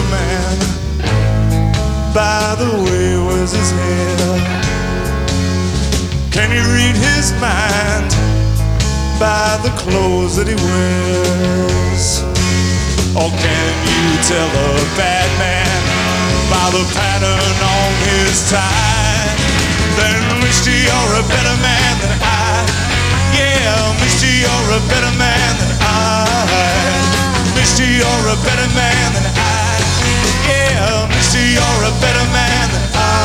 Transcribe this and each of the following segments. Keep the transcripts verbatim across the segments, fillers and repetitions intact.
man by the way he wears his hair? Can you read his mind by the clothes that he wears? Or can you tell a bad man by the pattern on his tie? Then mister, you're a better man than I. Yeah, mister, you're a better man than I. Mister, you're a better man than I. Yeah, mister, you're a better man than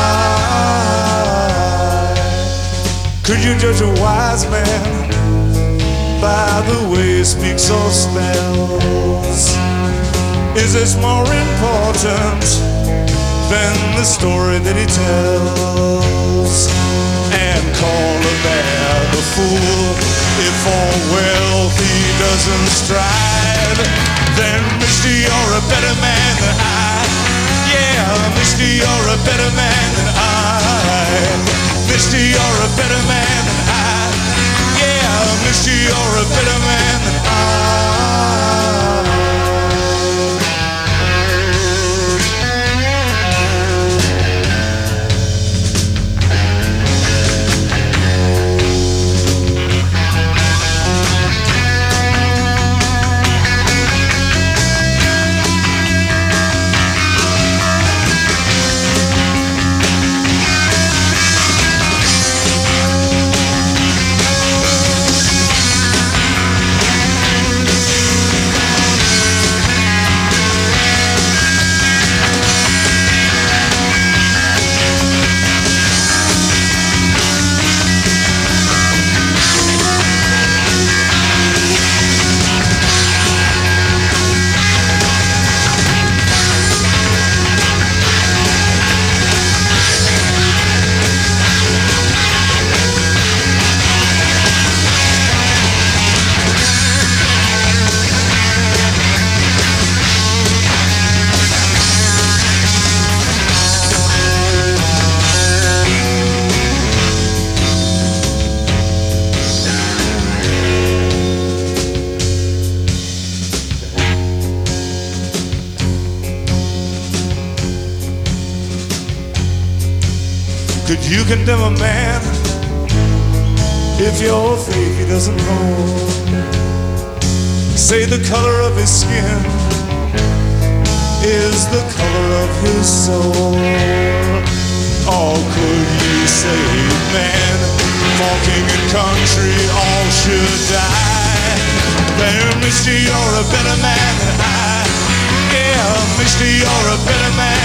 I. Could you judge a wise man by the way he speaks or spells? Is this more important than the story that he tells? And call a man a fool if for wealth he doesn't strive. Then mister, you're a better man than I. Yeah, mister, you're a better man than I. Mister, you're a better man than I. Yeah, mister, you're a better man than I. Could you condemn a man if your faith he doesn't hold? Say the color of his skin is the color of his soul. Or could you say, man, for king and country all should die? Then mister, you're a better man than I. Yeah, mister, you're a better man